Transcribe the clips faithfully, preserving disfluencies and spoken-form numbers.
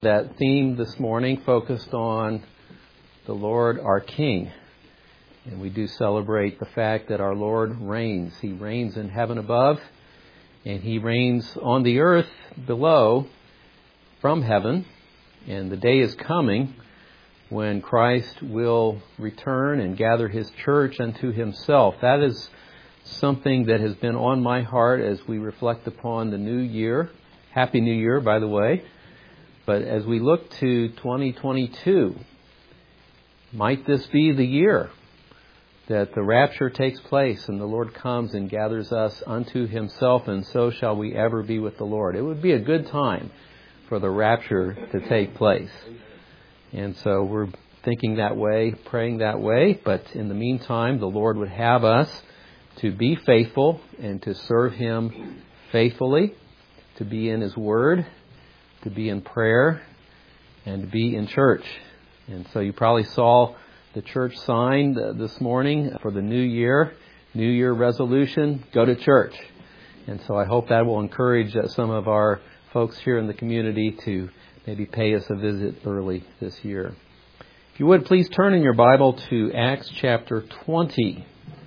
That theme this morning focused on the Lord our King. And we do celebrate the fact that our Lord reigns. He reigns in heaven above, and He reigns on the earth below from heaven. And the day is coming when Christ will return and gather His church unto Himself. That is something that has been on my heart as we reflect upon the new year. Happy New Year, by the way. But as we look to twenty twenty-two, might this be the year that the rapture takes place and the Lord comes and gathers us unto Himself, and so shall we ever be with the Lord? It would be a good time for the rapture to take place. And so we're thinking that way, praying that way. But in the meantime, the Lord would have us to be faithful and to serve Him faithfully, to be in His Word, to be in prayer, and to be in church. And so you probably saw the church sign this morning for the new year, New Year resolution, go to church. And so I hope that will encourage some of our folks here in the community to maybe pay us a visit early this year. If you would, please turn in your Bible to Acts chapter twenty.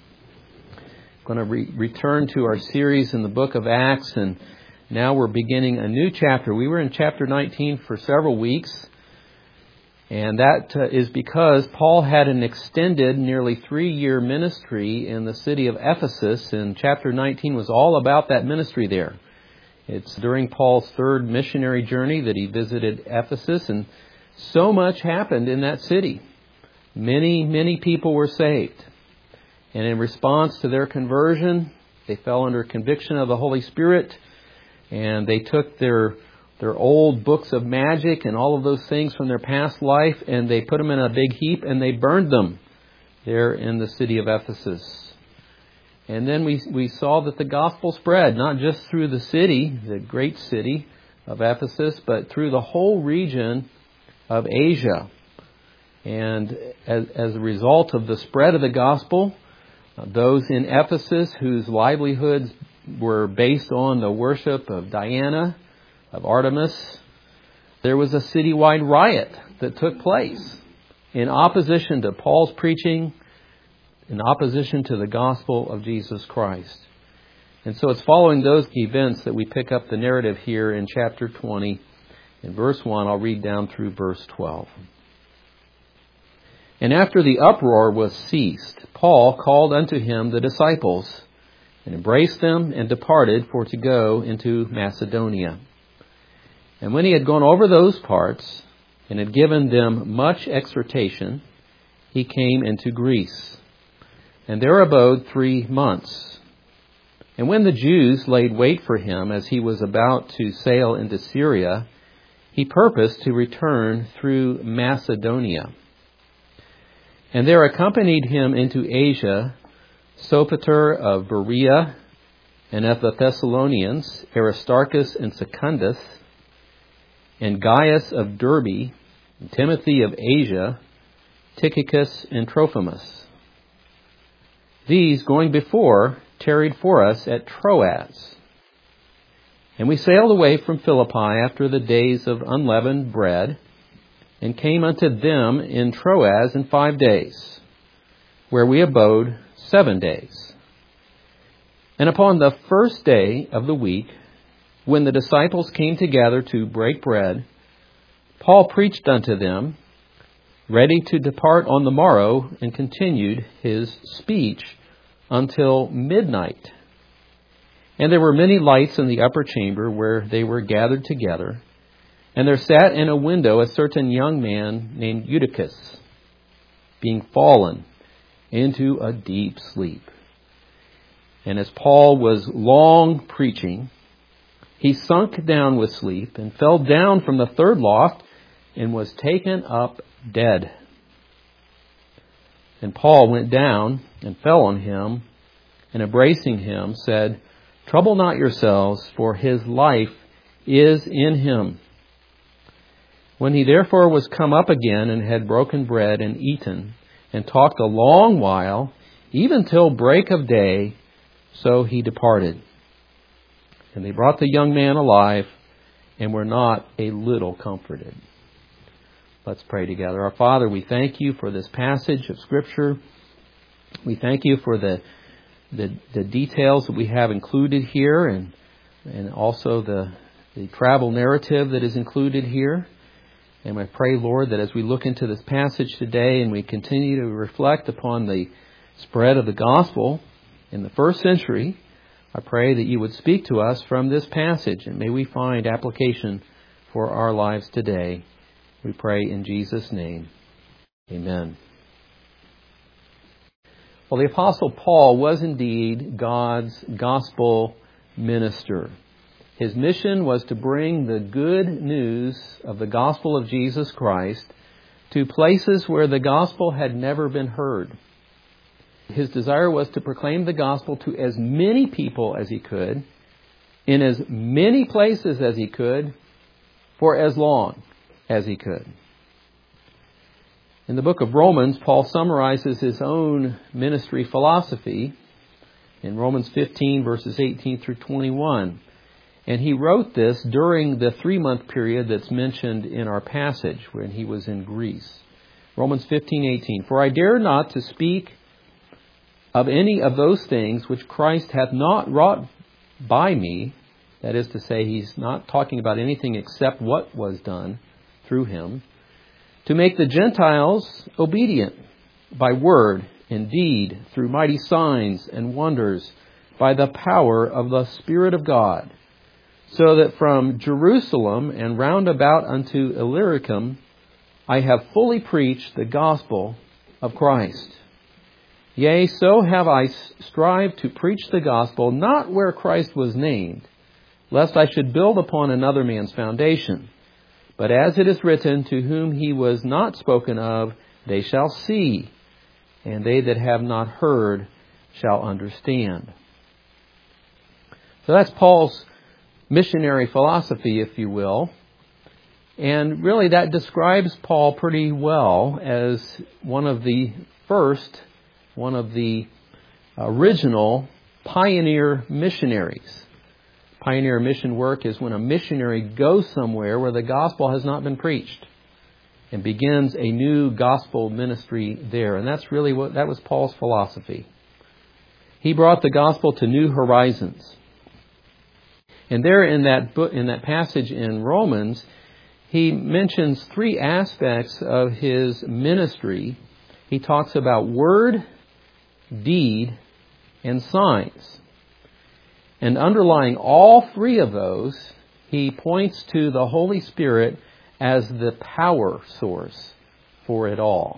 I'm going to re- return to our series in the book of Acts, and now we're beginning a new chapter. We were in chapter nineteen for several weeks, and that uh, is because Paul had an extended, nearly three-year ministry in the city of Ephesus, and chapter nineteen was all about that ministry there. It's during Paul's third missionary journey that he visited Ephesus, and so much happened in that city. Many, many people were saved, and in response to their conversion, they fell under conviction of the Holy Spirit. And they took their their old books of magic and all of those things from their past life, and they put them in a big heap, and they burned them there in the city of Ephesus. And then we we saw that the gospel spread, not just through the city, the great city of Ephesus, but through the whole region of Asia. And as, as a result of the spread of the gospel, those in Ephesus whose livelihoods were based on the worship of Diana, of Artemis, there was a citywide riot that took place in opposition to Paul's preaching, in opposition to the gospel of Jesus Christ. And so it's following those events that we pick up the narrative here in chapter twenty. In verse one, I'll read down through verse twelve. And after the uproar was ceased, Paul called unto him the disciples, and embraced them, and departed for to go into Macedonia. And when he had gone over those parts, and had given them much exhortation, he came into Greece, and there abode three months. And when the Jews laid wait for him as he was about to sail into Syria, he purposed to return through Macedonia. And there accompanied him into Asia Sopater of Berea, and of the Thessalonians, Aristarchus and Secundus, and Gaius of Derbe, and Timothy of Asia, Tychicus and Trophimus. These, going before, tarried for us at Troas. And we sailed away from Philippi after the days of unleavened bread, and came unto them in Troas in five days, where we abode seven days. And upon the first day of the week, when the disciples came together to break bread, Paul preached unto them, ready to depart on the morrow, and continued his speech until midnight. And there were many lights in the upper chamber where they were gathered together, and there sat in a window a certain young man named Eutychus, being fallen into a deep sleep. And as Paul was long preaching, he sunk down with sleep, and fell down from the third loft, and was taken up dead. And Paul went down and fell on him, and embracing him said, Trouble not yourselves, for his life is in him. When he therefore was come up again, and had broken bread and eaten, and talked a long while, even till break of day, so he departed. And they brought the young man alive, and we're not a little comforted. Let's pray together. Our Father, we thank you for this passage of Scripture. We thank you for the the, the details that we have included here, and and also the, the travel narrative that is included here. And I pray, Lord, that as we look into this passage today and we continue to reflect upon the spread of the gospel in the first century, I pray that you would speak to us from this passage, and may we find application for our lives today. We pray in Jesus' name. Amen. Well, the Apostle Paul was indeed God's gospel minister. His mission was to bring the good news of the gospel of Jesus Christ to places where the gospel had never been heard. His desire was to proclaim the gospel to as many people as he could, in as many places as he could, for as long as he could. In the book of Romans, Paul summarizes his own ministry philosophy in Romans fifteen, verses eighteen through twenty-one. And he wrote this during the three-month period that's mentioned in our passage when he was in Greece. Romans fifteen eighteen. For I dare not to speak of any of those things which Christ hath not wrought by me. That is to say, he's not talking about anything except what was done through him, to make the Gentiles obedient by word and deed, through mighty signs and wonders, by the power of the Spirit of God, so that from Jerusalem and round about unto Illyricum I have fully preached the gospel of Christ. Yea, so have I strived to preach the gospel, not where Christ was named, lest I should build upon another man's foundation. But as it is written, to whom he was not spoken of, they shall see, and they that have not heard shall understand. So that's Paul's missionary philosophy, if you will. And really that describes Paul pretty well as one of the first, one of the original pioneer missionaries. Pioneer mission work is when a missionary goes somewhere where the gospel has not been preached and begins a new gospel ministry there. And that's really what, that was Paul's philosophy. He brought the gospel to new horizons. And there in that book, in that passage in Romans, he mentions three aspects of his ministry. He talks about word, deed, and signs. And underlying all three of those, he points to the Holy Spirit as the power source for it all.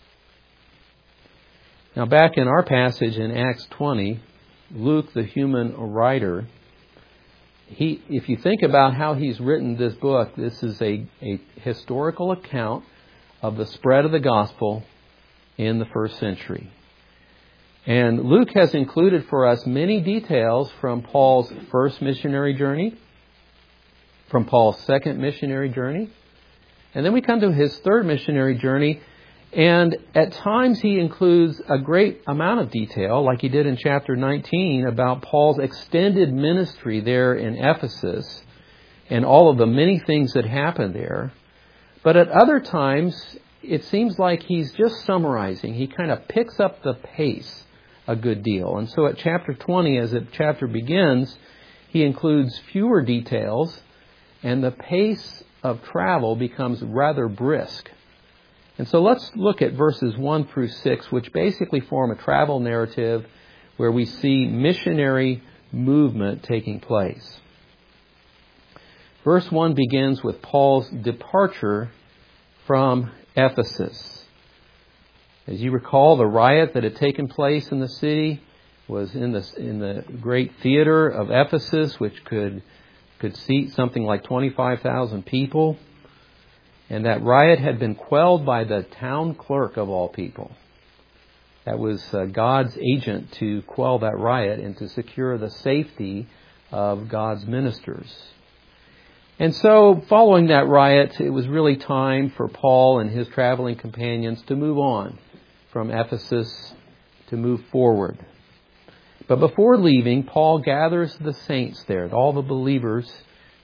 Now back in our passage in Acts twenty, Luke, the human writer, he, if you think about how he's written this book, this is a, a historical account of the spread of the gospel in the first century. And Luke has included for us many details from Paul's first missionary journey, from Paul's second missionary journey, and then we come to his third missionary journey, and at times he includes a great amount of detail, like he did in chapter nineteen, about Paul's extended ministry there in Ephesus and all of the many things that happened there. But at other times, it seems like he's just summarizing. He kind of picks up the pace a good deal. And so at chapter twenty, as the chapter begins, he includes fewer details, and the pace of travel becomes rather brisk. And so let's look at verses one through six, which basically form a travel narrative where we see missionary movement taking place. Verse one begins with Paul's departure from Ephesus. As you recall, the riot that had taken place in the city was in the in the great theater of Ephesus, which could could seat something like twenty-five thousand people. And that riot had been quelled by the town clerk of all people. That was uh, God's agent to quell that riot and to secure the safety of God's ministers. And so, following that riot, it was really time for Paul and his traveling companions to move on from Ephesus, to move forward. But before leaving, Paul gathers the saints there, all the believers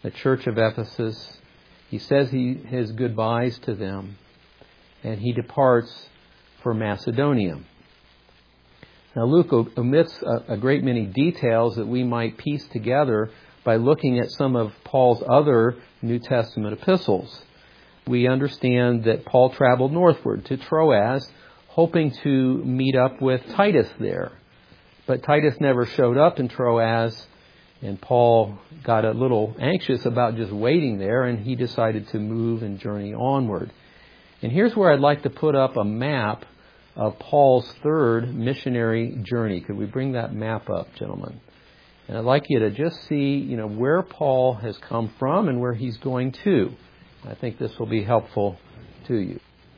the church of Ephesus. He says he, his goodbyes to them, and he departs for Macedonia. Now Luke omits a, a great many details that we might piece together by looking at some of Paul's other New Testament epistles. We understand that Paul traveled northward to Troas, hoping to meet up with Titus there. But Titus never showed up in Troas, and Paul got a little anxious about just waiting there, and he decided to move and journey onward. And here's where I'd like to put up a map of Paul's third missionary journey. Could we bring that map up, gentlemen? And I'd like you to just see, you know, where Paul has come from and where he's going to. I think this will be helpful to you.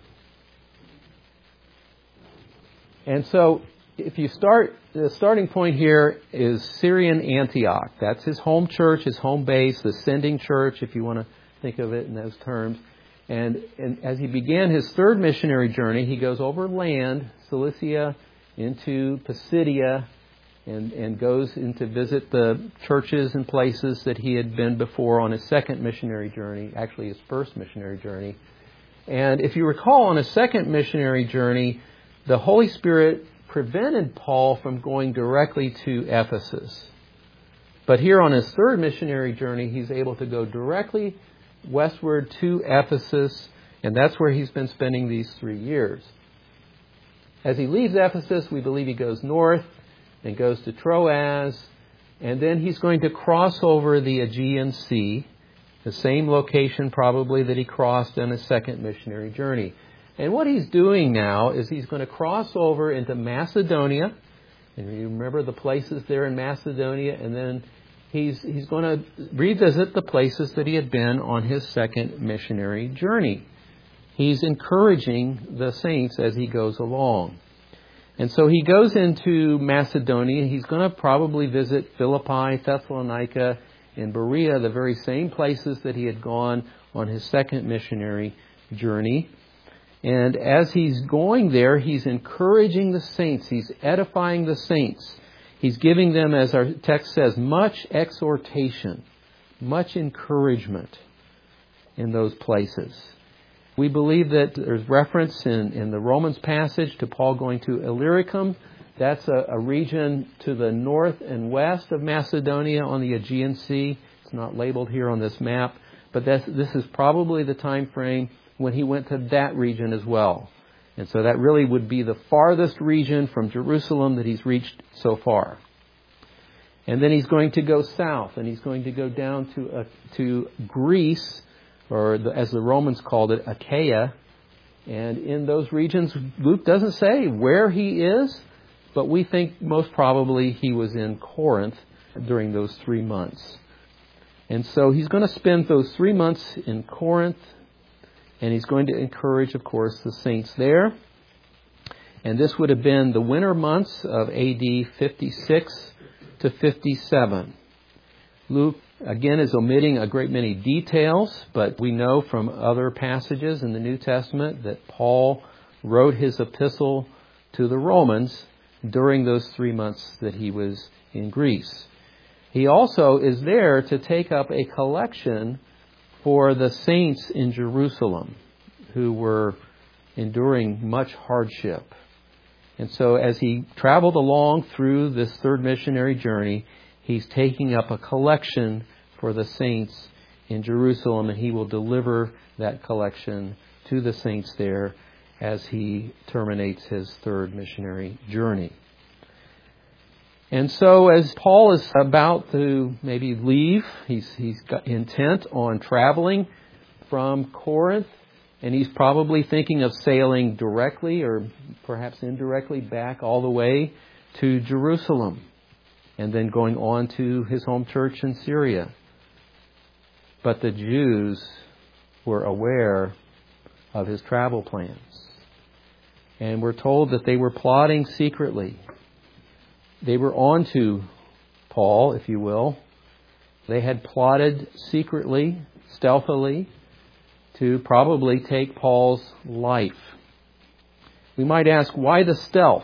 And so, if you start, the starting point here is Syrian Antioch. That's his home church, his home base, the sending church, if you want to think of it in those terms. And, and as he began his third missionary journey, he goes over land, Cilicia, into Pisidia, and, and goes in to visit the churches and places that he had been before on his second missionary journey, actually his first missionary journey. And if you recall, on his second missionary journey, the Holy Spirit prevented Paul from going directly to Ephesus. But here on his third missionary journey, he's able to go directly westward to Ephesus, and that's where he's been spending these three years. As he leaves Ephesus, we believe he goes north and goes to Troas, and then he's going to cross over the Aegean Sea, the same location probably that he crossed on his second missionary journey. And what he's doing now is he's going to cross over into Macedonia, and you remember the places there in Macedonia, and then he's he's going to revisit the places that he had been on his second missionary journey. He's encouraging the saints as he goes along. And so he goes into Macedonia. He's going to probably visit Philippi, Thessalonica, and Berea, the very same places that he had gone on his second missionary journey. And as he's going there, he's encouraging the saints. He's edifying the saints. He's giving them, as our text says, much exhortation, much encouragement in those places. We believe that there's reference in, in the Romans passage to Paul going to Illyricum. That's a, a region to the north and west of Macedonia on the Aegean Sea. It's not labeled here on this map, but that's, this is probably the time frame when he went to that region as well. And so that really would be the farthest region from Jerusalem that he's reached so far. And then he's going to go south, and he's going to go down to uh, to Greece, or the, as the Romans called it, Achaia. And in those regions, Luke doesn't say where he is, but we think most probably he was in Corinth during those three months. And so he's going to spend those three months in Corinth, and he's going to encourage, of course, the saints there. And this would have been the winter months of A D fifty-six to fifty-seven. Luke, again, is omitting a great many details, but we know from other passages in the New Testament that Paul wrote his epistle to the Romans during those three months that he was in Greece. He also is there to take up a collection for the saints in Jerusalem who were enduring much hardship. And so as he traveled along through this third missionary journey, he's taking up a collection for the saints in Jerusalem, and he will deliver that collection to the saints there as he terminates his third missionary journey. And so as Paul is about to maybe leave, he's, he's got intent on traveling from Corinth, and he's probably thinking of sailing directly or perhaps indirectly back all the way to Jerusalem and then going on to his home church in Syria. But the Jews were aware of his travel plans. And we're told that they were plotting secretly. They were on to Paul, if you will. They had plotted secretly, stealthily, to probably take Paul's life. We might ask, why the stealth?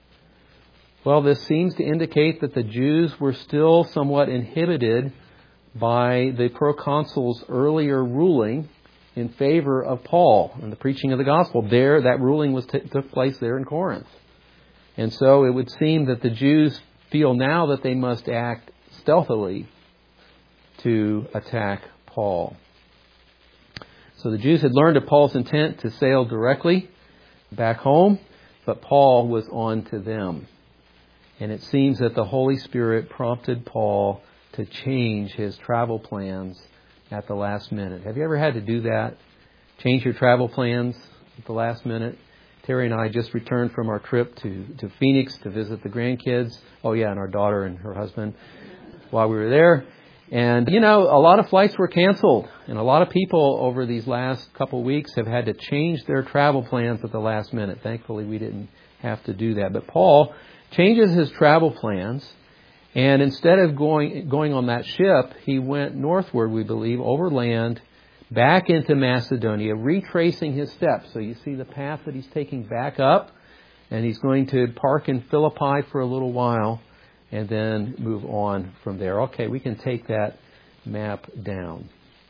Well, this seems to indicate that the Jews were still somewhat inhibited by the proconsul's earlier ruling in favor of Paul and the preaching of the gospel. There, that ruling was t- took place there in Corinth. And so it would seem that the Jews feel now that they must act stealthily to attack Paul. So the Jews had learned of Paul's intent to sail directly back home, but Paul was on to them. And it seems that the Holy Spirit prompted Paul to change his travel plans at the last minute. Have you ever had to do that? Change your travel plans at the last minute? Terry and I just returned from our trip to, to Phoenix to visit the grandkids. Oh yeah, and our daughter and her husband while we were there. And, you know, a lot of flights were canceled. And a lot of people over these last couple of weeks have had to change their travel plans at the last minute. Thankfully, we didn't have to do that. But Paul changes his travel plans. And instead of going going on that ship, he went northward, we believe, overland, back into Macedonia, retracing his steps. So you see the path that he's taking back up, and he's going to park in Philippi for a little while, and then move on from there. Okay, we can take that map down.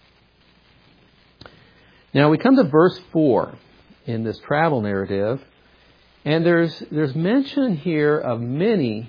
Now we come to verse four in this travel narrative, and there's there's mention here of many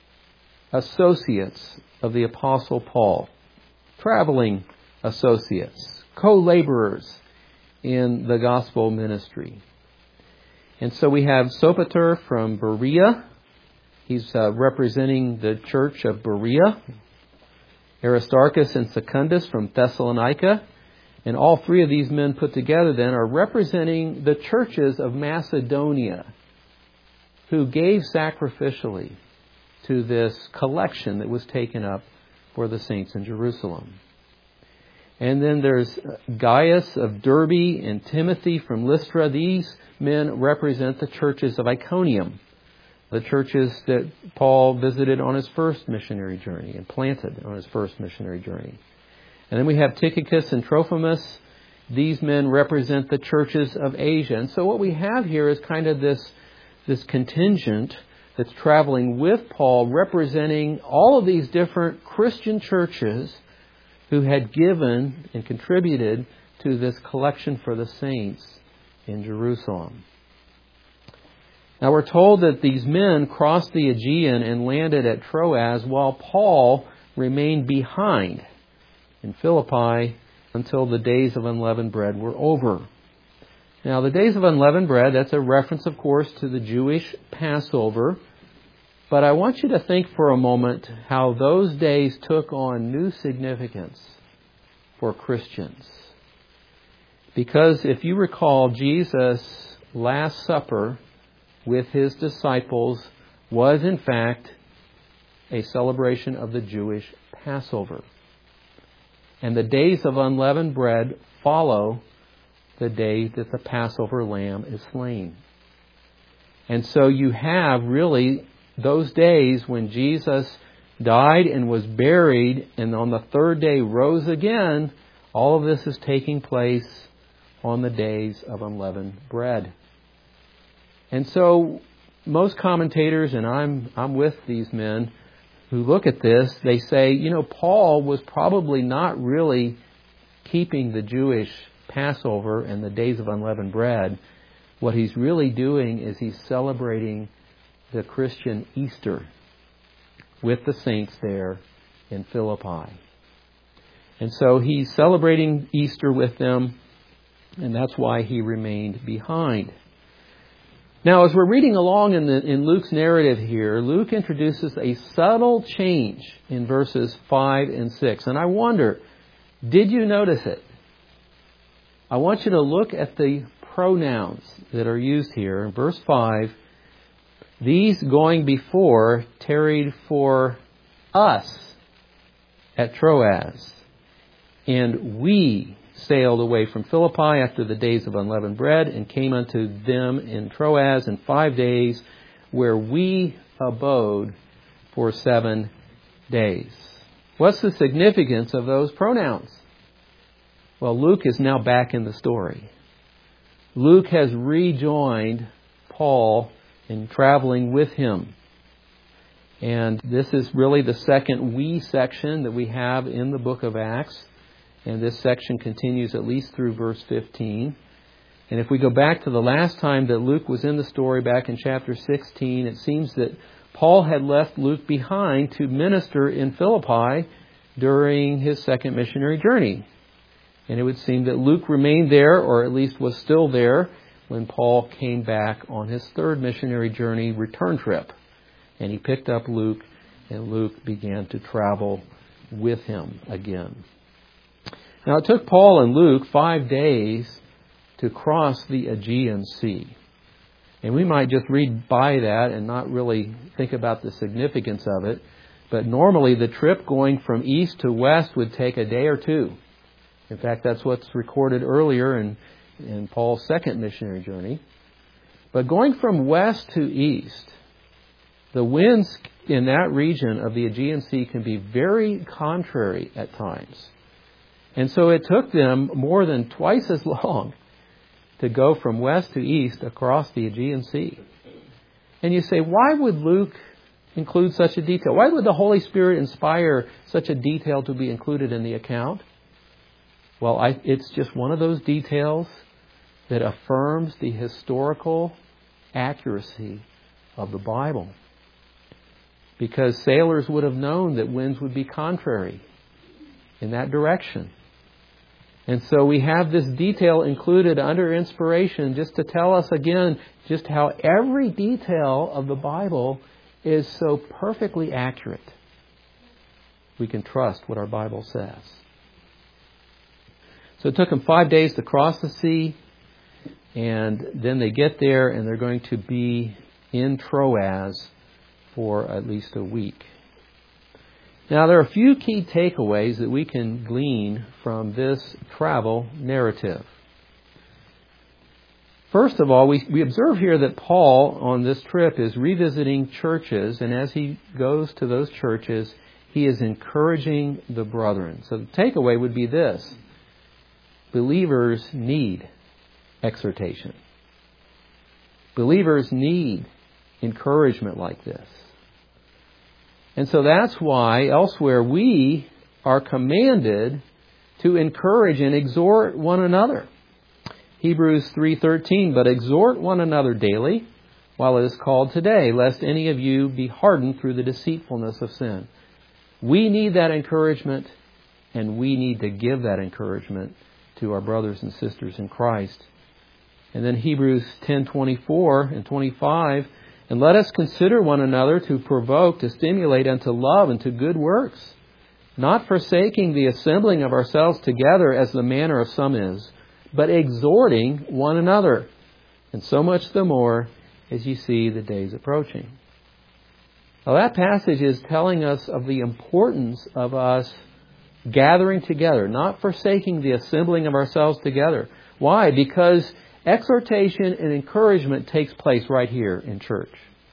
associates of the Apostle Paul, traveling associates, co-laborers in the gospel ministry. And so we have Sopater from Berea. He's uh, representing the church of Berea. Aristarchus and Secundus from Thessalonica. And all three of these men put together then are representing the churches of Macedonia who gave sacrificially to this collection that was taken up for the saints in Jerusalem. And then there's Gaius of Derbe and Timothy from Lystra. These men represent the churches of Iconium, the churches that Paul visited on his first missionary journey and planted on his first missionary journey. And then we have Tychicus and Trophimus. These men represent the churches of Asia. And so what we have here is kind of this, this contingent that's traveling with Paul, representing all of these different Christian churches who had given and contributed to this collection for the saints in Jerusalem. Now we're told that these men crossed the Aegean and landed at Troas while Paul remained behind in Philippi until the days of unleavened bread were over. Now the days of unleavened bread, that's a reference, of course, to the Jewish Passover. But I want you to think for a moment how those days took on new significance for Christians. Because if you recall, Jesus' Last Supper with his disciples was in fact a celebration of the Jewish Passover. And the days of unleavened bread follow the day that the Passover lamb is slain. And so you have really those days when Jesus died and was buried and on the third day rose again. All of this is taking place on the days of unleavened bread. And so most commentators, and I'm I'm with these men who look at this, they say, you know, Paul was probably not really keeping the Jewish Passover and the days of unleavened bread. What he's really doing is he's celebrating the Christian Easter with the saints there in Philippi. And so he's celebrating Easter with them, and that's why he remained behind. Now, as we're reading along in, the, in Luke's narrative here, Luke introduces a subtle change in verses five and six. And I wonder, did you notice it? I want you to look at the pronouns that are used here. In verse five, these going before tarried for us at Troas, and we sailed away from Philippi after the days of unleavened bread and came unto them in Troas in five days, where we abode for seven days. What's the significance of those pronouns? Well, Luke is now back in the story. Luke has rejoined Paul in traveling with him. And this is really the second we section that we have in the book of Acts. And this section continues at least through verse fifteen. And if we go back to the last time that Luke was in the story, back in chapter sixteen, it seems that Paul had left Luke behind to minister in Philippi during his second missionary journey. And it would seem that Luke remained there, or at least was still there, when Paul came back on his third missionary journey return trip. And he picked up Luke, and Luke began to travel with him again. Now, it took Paul and Luke five days to cross the Aegean Sea. And we might just read by that and not really think about the significance of it. But normally the trip going from east to west would take a day or two. In fact, that's what's recorded earlier in, in Paul's second missionary journey. But going from west to east, the winds in that region of the Aegean Sea can be very contrary at times. And so it took them more than twice as long to go from west to east across the Aegean Sea. And you say, why would Luke include such a detail? Why would the Holy Spirit inspire such a detail to be included in the account? Well, I, it's just one of those details that affirms the historical accuracy of the Bible. Because sailors would have known that winds would be contrary in that direction. And so we have this detail included under inspiration just to tell us again just how every detail of the Bible is so perfectly accurate. We can trust what our Bible says. So it took them five days to cross the sea, and then they get there and they're going to be in Troas for at least a week. Now, there are a few key takeaways that we can glean from this travel narrative. First of all, we, we observe here that Paul on this trip is revisiting churches, and as he goes to those churches, he is encouraging the brethren. So the takeaway would be this: believers need exhortation. Believers need encouragement like this. And so that's why elsewhere we are commanded to encourage and exhort one another. Hebrews three thirteen, but exhort one another daily while it is called today, lest any of you be hardened through the deceitfulness of sin. We need that encouragement, and we need to give that encouragement to our brothers and sisters in Christ. And then Hebrews ten twenty-four and twenty-five, and let us consider one another to provoke, to stimulate unto love and to good works, not forsaking the assembling of ourselves together as the manner of some is, but exhorting one another, and so much the more as you see the days approaching. Now that passage is telling us of the importance of us gathering together, not forsaking the assembling of ourselves together. Why? Because exhortation and encouragement takes place right here in church.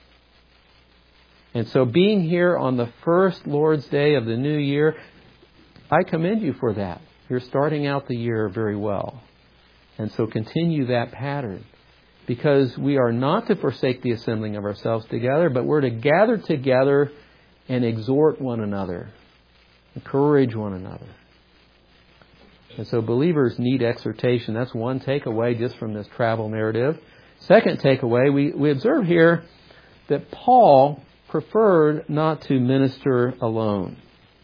And so being here on the first Lord's Day of the new year, I commend you for that. You're starting out the year very well. And so continue that pattern. Because we are not to forsake the assembling of ourselves together, but we're to gather together and exhort one another. Encourage one another. And so believers need exhortation. That's one takeaway just from this travel narrative. Second takeaway, we, we observe here that Paul preferred not to minister alone.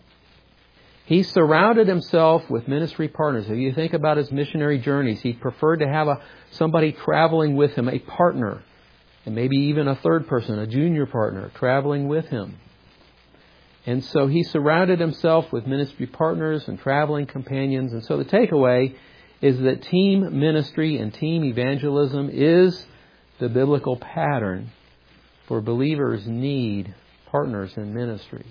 He surrounded himself with ministry partners. If you think about his missionary journeys, he preferred to have a, somebody traveling with him, a partner, and maybe even a third person, a junior partner, traveling with him. And so he surrounded himself with ministry partners and traveling companions. And so the takeaway is that team ministry and team evangelism is the biblical pattern for believers need partners in ministry.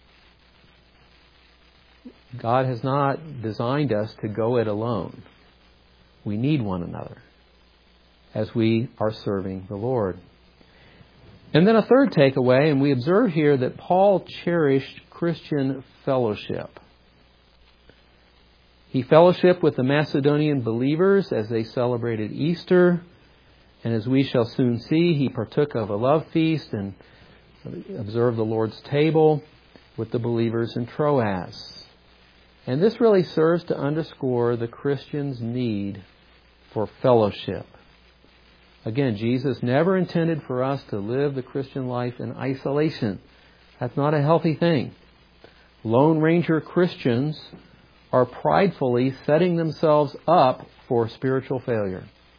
God has not designed us to go it alone. We need one another as we are serving the Lord. And then a third takeaway, and we observe here that Paul cherished Christian fellowship. He fellowshiped with the Macedonian believers as they celebrated Easter. And as we shall soon see, he partook of a love feast and observe the Lord's table with the believers in Troas. And this really serves to underscore the Christian's need for fellowship. Again, Jesus never intended for us to live the Christian life in isolation. That's not a healthy thing. Lone Ranger Christians are pridefully setting themselves up for spiritual failure.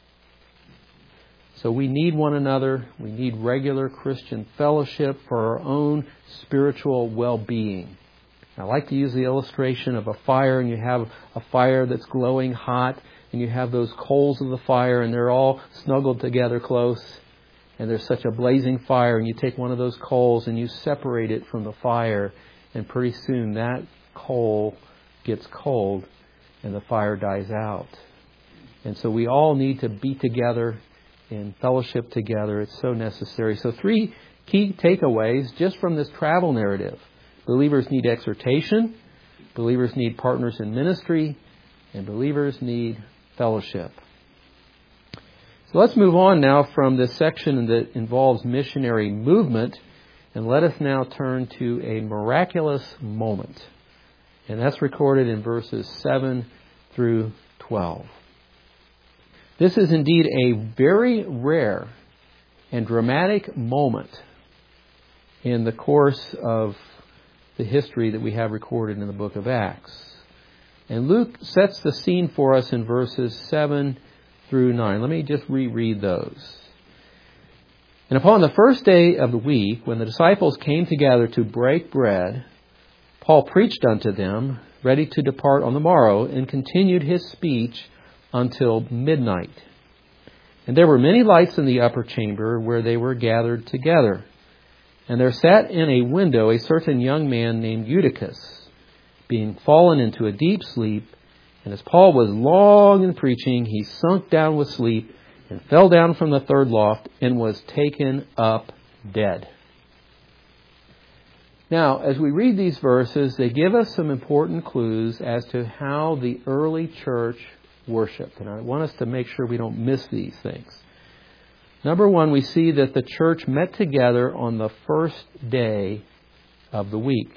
So we need one another. We need regular Christian fellowship for our own spiritual well-being. I like to use the illustration of a fire, and you have a fire that's glowing hot, and you have those coals of the fire, and they're all snuggled together close, and there's such a blazing fire, and you take one of those coals and you separate it from the fire, and pretty soon that coal gets cold and the fire dies out. And so we all need to be together in fellowship together. It's so necessary. So three key takeaways just from this travel narrative. Believers need exhortation, believers need partners in ministry, and believers need fellowship. So let's move on now from this section that involves missionary movement, and let us now turn to a miraculous moment. And that's recorded in verses seven through twelve. This is indeed a very rare and dramatic moment in the course of the history that we have recorded in the book of Acts. And Luke sets the scene for us in verses seven through nine. Let me just reread those. And upon the first day of the week, when the disciples came together to break bread, Paul preached unto them, ready to depart on the morrow, and continued his speech until midnight. And there were many lights in the upper chamber where they were gathered together. And there sat in a window a certain young man named Eutychus, being fallen into a deep sleep. And as Paul was long in preaching, he sunk down with sleep and fell down from the third loft and was taken up dead. Now, as we read these verses, they give us some important clues as to how the early church worshipped. And I want us to make sure we don't miss these things. Number one, we see that the church met together on the first day of the week.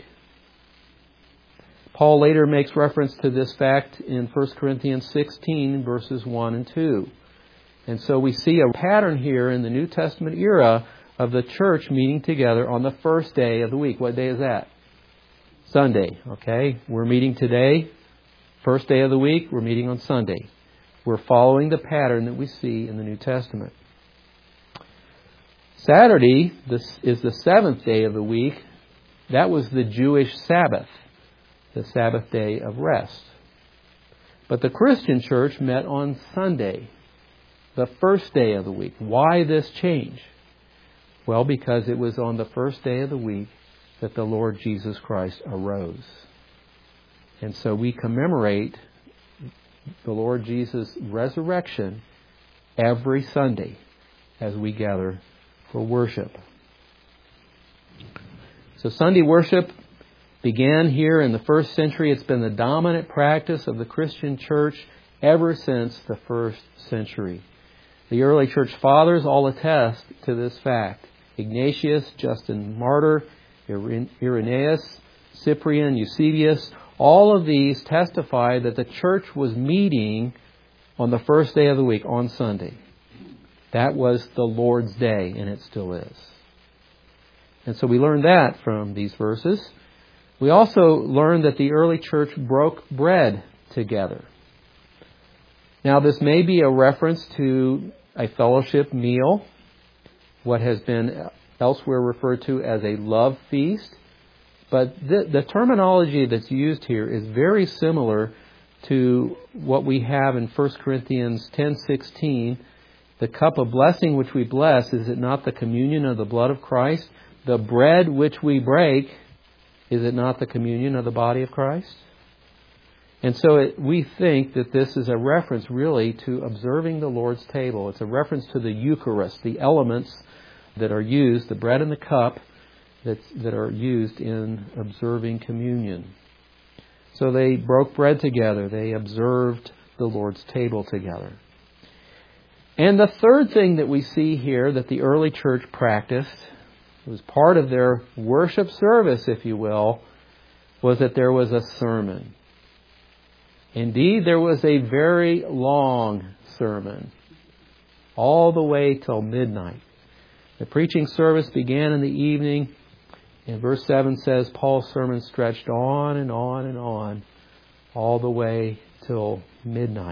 Paul later makes reference to this fact in First Corinthians sixteen, verses one and two. And so we see a pattern here in the New Testament era of the church meeting together on the first day of the week. What day is that? Sunday, okay? We're meeting today. First day of the week, we're meeting on Sunday. We're following the pattern that we see in the New Testament. Saturday, this is the seventh day of the week. That was the Jewish Sabbath, the Sabbath day of rest. But the Christian church met on Sunday, the first day of the week. Why this change? Well, because it was on the first day of the week that the Lord Jesus Christ arose. And so we commemorate the Lord Jesus' resurrection every Sunday as we gather for worship. So Sunday worship began here in the first century. It's been the dominant practice of the Christian church ever since the first century. The early church fathers all attest to this fact. Ignatius, Justin Martyr, Irenaeus, Cyprian, Eusebius, all of these testify that the church was meeting on the first day of the week, on Sunday. That was the Lord's day, and it still is. And so we learn that from these verses. We also learn that the early church broke bread together. Now, this may be a reference to a fellowship meal, what has been elsewhere referred to as a love feast. But the, the terminology that's used here is very similar to what we have in First Corinthians ten sixteen. The cup of blessing which we bless, is it not the communion of the blood of Christ? The bread which we break, is it not the communion of the body of Christ? And so it, we think that this is a reference really to observing the Lord's table. It's a reference to the Eucharist, the elements that are used, the bread and the cup, That's, that are used in observing communion. So they broke bread together. They observed the Lord's table together. And the third thing that we see here that the early church practiced It was part of their worship service, if you will, was that there was a sermon. Indeed, there was a very long sermon, all the way till midnight. The preaching service began in the evening, and verse seven says Paul's sermon stretched on and on and on, all the way till midnight.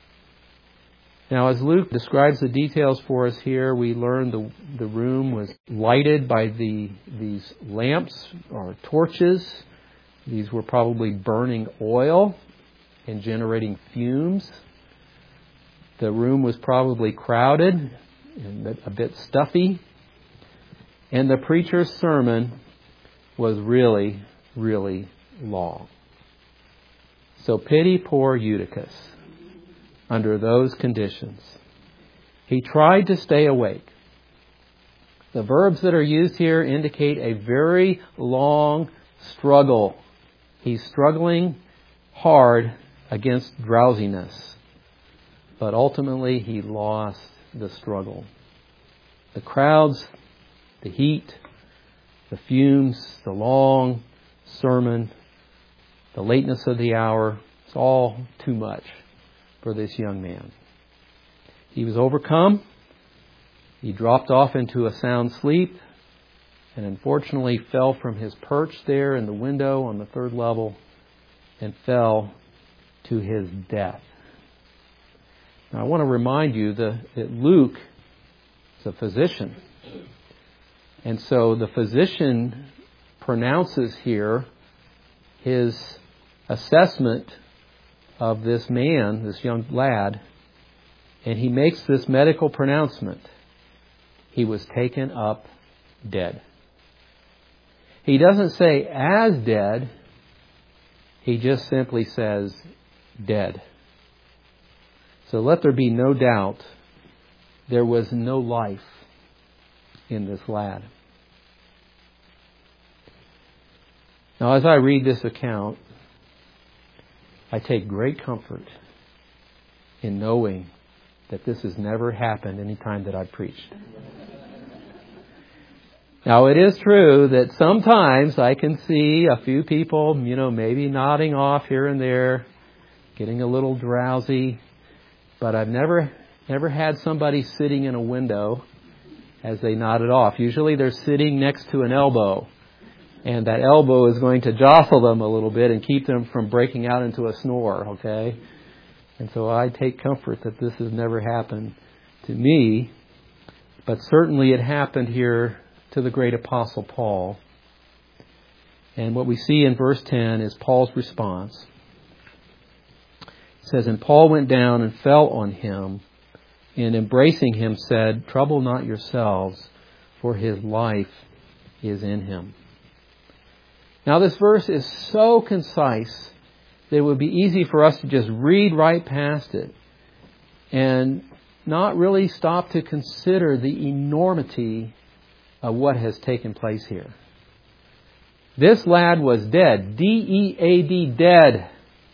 Now, as Luke describes the details for us here, we learn the the room was lighted by the these lamps or torches. These were probably burning oil and generating fumes. The room was probably crowded and a bit stuffy. And the preacher's sermon was really, really long. So pity poor Eutychus under those conditions. He tried to stay awake. The verbs that are used here indicate a very long struggle. He's struggling hard against drowsiness. But ultimately he lost the struggle. The crowds, the heat, the fumes, the long sermon, the lateness of the hour, it's all too much for this young man. He was overcome. He dropped off into a sound sleep and unfortunately fell from his perch there in the window on the third level and fell to his death. Now, I want to remind you that Luke is a physician. And so the physician pronounces here his assessment of this man, this young lad, and he makes this medical pronouncement. He was taken up dead. He doesn't say as dead. He just simply says dead. So let there be no doubt there was no life in this lad. Now, as I read this account, I take great comfort in knowing that this has never happened any time that I've preached. Now, it is true that sometimes I can see a few people, you know, maybe nodding off here and there, getting a little drowsy, but I've never, never had somebody sitting in a window as they nodded off. Usually they're sitting next to an elbow, and that elbow is going to jostle them a little bit and keep them from breaking out into a snore, okay? And so I take comfort that this has never happened to me, but certainly it happened here to the great apostle Paul. And what we see in verse ten is Paul's response. It says, "And Paul went down and fell on him, and embracing him said, 'Trouble not yourselves, for his life is in him.'" Now this verse is so concise that it would be easy for us to just read right past it and not really stop to consider the enormity of what has taken place here. This lad was dead. D E A D, dead.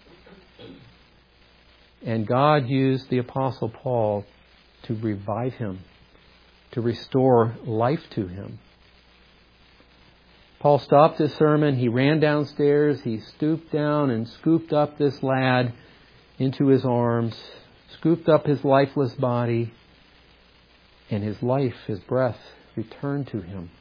And God used the Apostle Paul to revive him, to restore life to him. Paul stopped his sermon. He ran downstairs. He stooped down and scooped up this lad into his arms, scooped up his lifeless body, and his life, his breath, returned to him.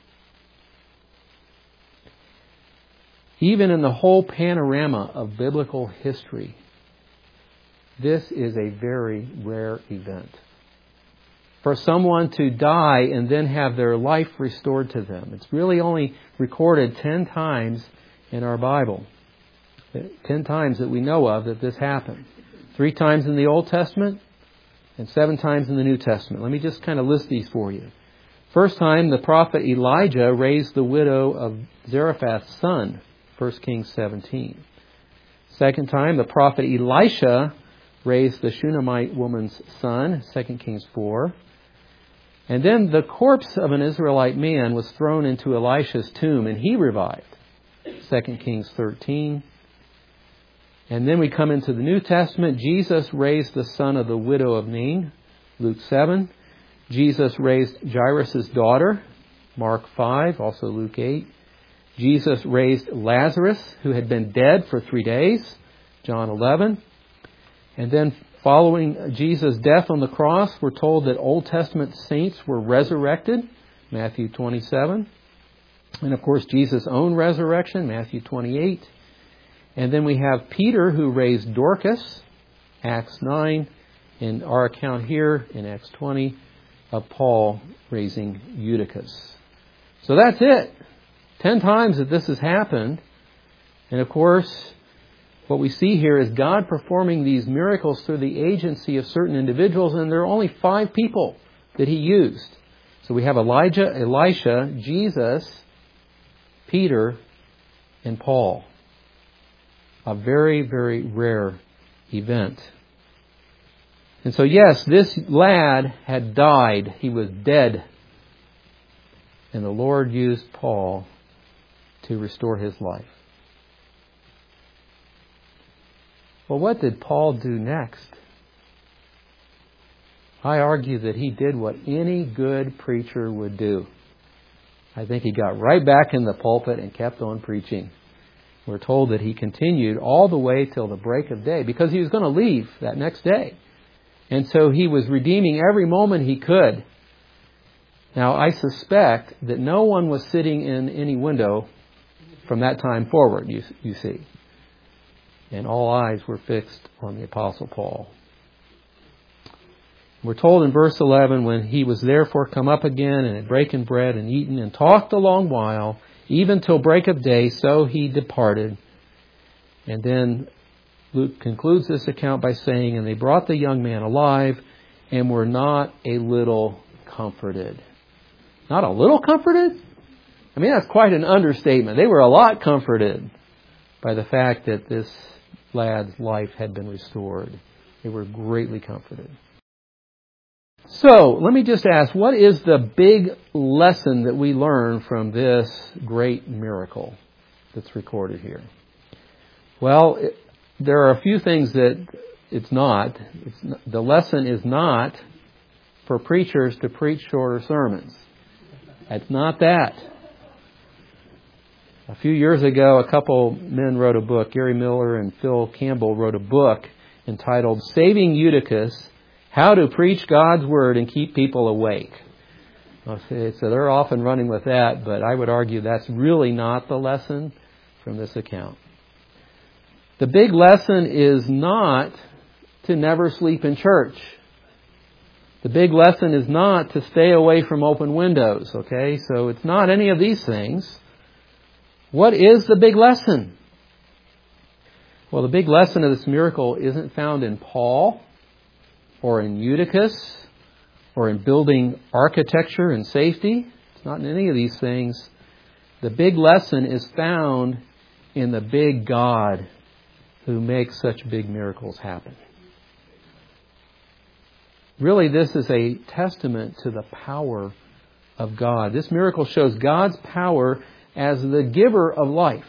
Even in the whole panorama of biblical history, this is a very rare event. For someone to die and then have their life restored to them. It's really only recorded ten times in our Bible. Ten times that we know of that this happened. Three times in the Old Testament and seven times in the New Testament. Let me just kind of list these for you. First time, the prophet Elijah raised the widow of Zarephath's son, First Kings seventeen. Second time, the prophet Elisha raised the Shunammite woman's son, Second Kings four. And then the corpse of an Israelite man was thrown into Elisha's tomb and he revived, Second Kings thirteen. And then we come into the New Testament. Jesus raised the son of the widow of Nain, Luke seven. Jesus raised Jairus' daughter, Mark five, also Luke eight. Jesus raised Lazarus, who had been dead for three days, John eleven. And then following Jesus' death on the cross, we're told that Old Testament saints were resurrected, Matthew twenty-seven. And of course, Jesus' own resurrection, Matthew twenty-eight. And then we have Peter, who raised Dorcas, Acts nine. In our account here, in Acts twenty, of Paul raising Eutychus. So that's it. Ten times that this has happened. And of course, what we see here is God performing these miracles through the agency of certain individuals, and there are only five people that He used. So we have Elijah, Elisha, Jesus, Peter, and Paul. A very, very rare event. And so yes, this lad had died. He was dead. And the Lord used Paul to restore his life. Well, what did Paul do next? I argue that he did what any good preacher would do. I think he got right back in the pulpit and kept on preaching. We're told that he continued all the way till the break of day because he was going to leave that next day. And so he was redeeming every moment he could. Now, I suspect that no one was sitting in any window from that time forward, you, you see. And all eyes were fixed on the Apostle Paul. We're told in verse eleven, when he was therefore come up again and had broken bread and eaten and talked a long while, even till break of day, so he departed. And then Luke concludes this account by saying, and they brought the young man alive and were not a little comforted. Not a little comforted? I mean, that's quite an understatement. They were a lot comforted by the fact that this lad's life had been restored. They were greatly comforted. So, let me just ask, what is the big lesson that we learn from this great miracle that's recorded here? Well, it, there are a few things that it's not. It's not. The lesson is not for preachers to preach shorter sermons. It's not that. A few years ago, a couple men wrote a book. Gary Miller and Phil Campbell wrote a book entitled Saving Eutychus, How to Preach God's Word and Keep People Awake. Okay, so they're often running with that, but I would argue that's really not the lesson from this account. The big lesson is not to never sleep in church. The big lesson is not to stay away from open windows, okay? So it's not any of these things. What is the big lesson? Well, the big lesson of this miracle isn't found in Paul or in Eutychus or in building architecture and safety. It's not in any of these things. The big lesson is found in the big God who makes such big miracles happen. Really, this is a testament to the power of God. This miracle shows God's power as the giver of life.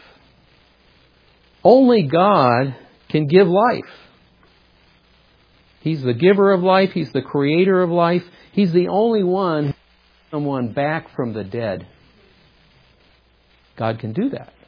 Only God can give life. He's the giver of life. He's the creator of life. He's the only one who can bring someone back from the dead. God can do that.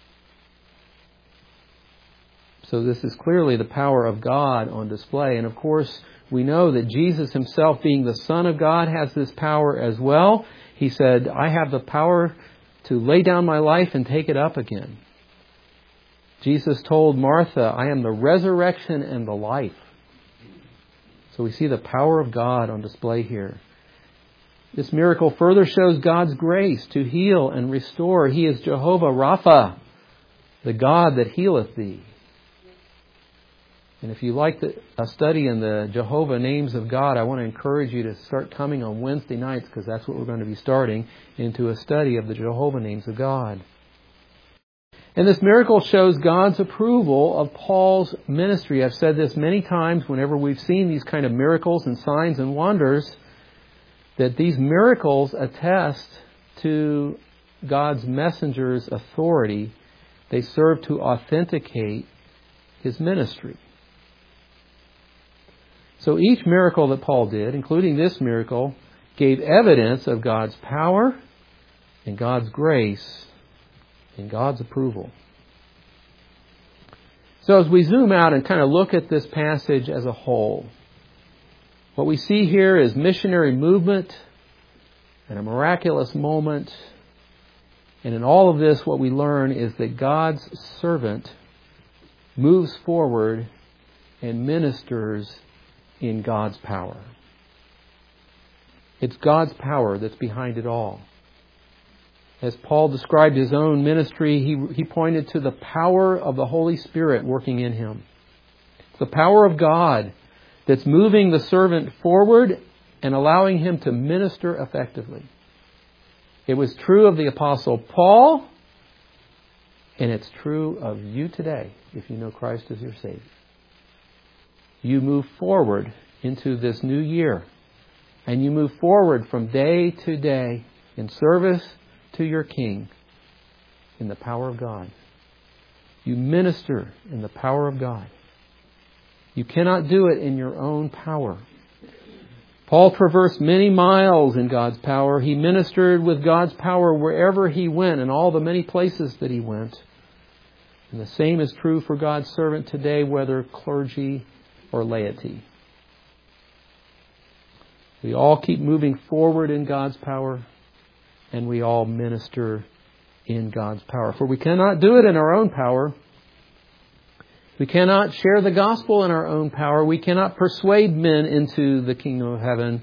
So this is clearly the power of God on display. And of course, we know that Jesus himself, being the Son of God, has this power as well. He said, I have the power to lay down my life and take it up again. Jesus told Martha, I am the resurrection and the life. So we see the power of God on display here. This miracle further shows God's grace to heal and restore. He is Jehovah Rapha, the God that healeth thee. And if you like the, a study in the Jehovah names of God, I want to encourage you to start coming on Wednesday nights, because that's what we're going to be starting, into a study of the Jehovah names of God. And this miracle shows God's approval of Paul's ministry. I've said this many times whenever we've seen these kind of miracles and signs and wonders, that these miracles attest to God's messenger's authority. They serve to authenticate his ministry. So each miracle that Paul did, including this miracle, gave evidence of God's power in God's grace, in God's approval. So as we zoom out and kind of look at this passage as a whole, what we see here is missionary movement and a miraculous moment. And in all of this, what we learn is that God's servant moves forward and ministers in God's power. It's God's power that's behind it all. As Paul described his own ministry, he, he pointed to the power of the Holy Spirit working in him. It's the power of God that's moving the servant forward and allowing him to minister effectively. It was true of the Apostle Paul, and it's true of you today, if you know Christ as your Savior. You move forward into this new year, and you move forward from day to day in service to your King in the power of God. You minister in the power of God. You cannot do it in your own power. Paul traversed many miles in God's power. He ministered with God's power wherever he went and all the many places that he went. And the same is true for God's servant today, whether clergy or laity. We all keep moving forward in God's power, and we all minister in God's power. For we cannot do it in our own power. We cannot share the gospel in our own power. We cannot persuade men into the kingdom of heaven.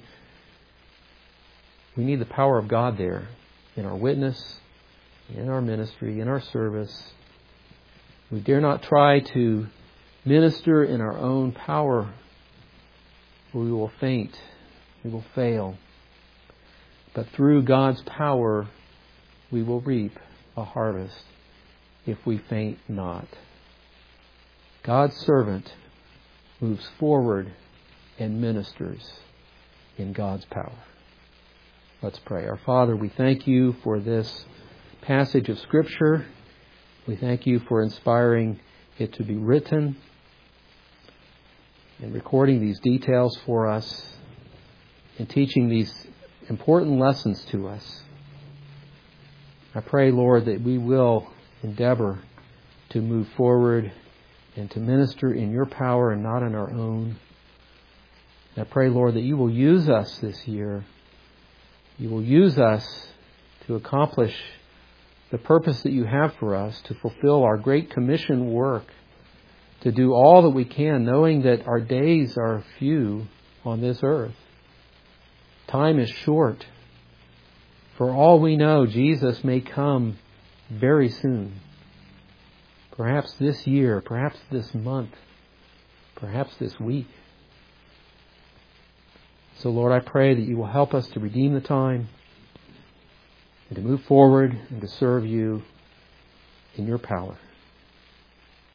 We need the power of God there in our witness, in our ministry, in our service. We dare not try to minister in our own power. We will faint. We will fail. But through God's power, we will reap a harvest if we faint not. God's servant moves forward and ministers in God's power. Let's pray. Our Father, we thank you for this passage of Scripture. We thank you for inspiring it to be written and recording these details for us and teaching these important lessons to us. I pray, Lord, that we will endeavor to move forward and to minister in your power and not in our own. And I pray, Lord, that you will use us this year. You will use us to accomplish the purpose that you have for us, to fulfill our great commission work, to do all that we can, knowing that our days are few on this earth. Time is short. For all we know, Jesus may come very soon. Perhaps this year, perhaps this month, perhaps this week. So, Lord, I pray that you will help us to redeem the time and to move forward and to serve you in your power.